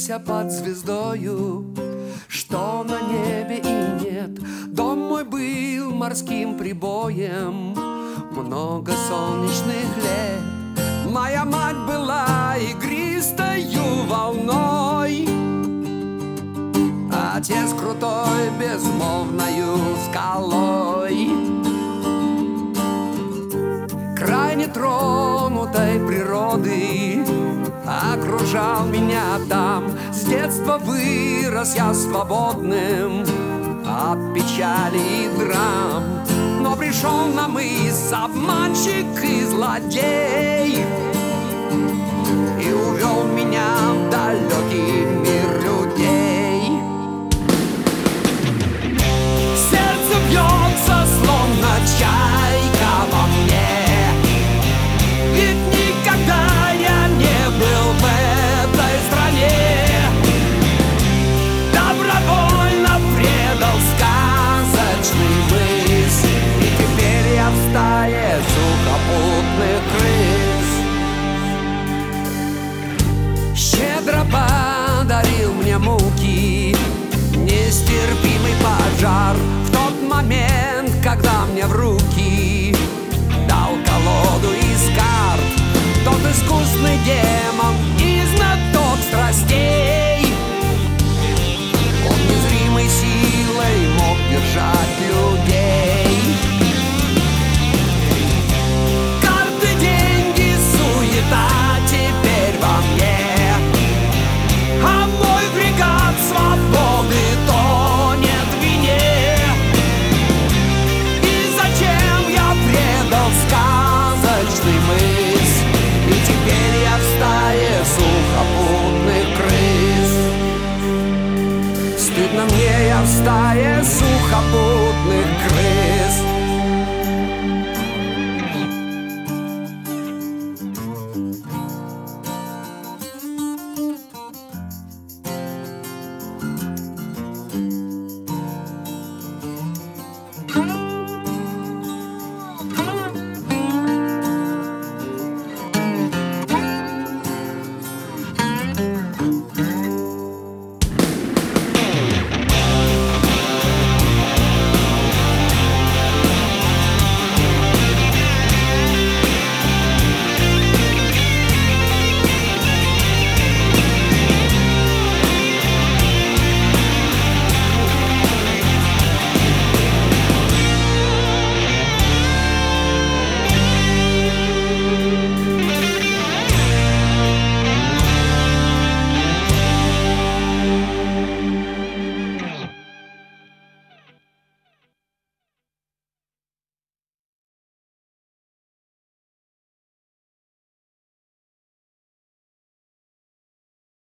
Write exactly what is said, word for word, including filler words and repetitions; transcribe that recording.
Притаился под звездою, что на небе и нет. Дом мой был морским прибоем много солнечных лет. Моя мать была игристою волной, отец крутой безмолвною скалой. Крайне тронутой природы окружал меня там. С детства вырос я свободным от печали и драм. Но пришел на мыс обманщик и злодей и увел меня в далекий мир людей. Сердце бьется, словно чайка во мне, ведь никогда я не был в этой стране. Добровольно предал сказочный мыс, и теперь я в стае сухопутных крыс. Щедро подарил мне муки нестерпимый пожар в тот момент, когда мне в руки дал колоду из карт тот искусный демон и знаток страстей. Он незримой силой мог держать людей. Карты, деньги, суета теперь во мне, а мой фрегат свободы тонет в вине. И зачем я предал сказочный мыс, и теперь я в стае сухопутных крыс. Стыдно мне, я в стае сухопутных крыс.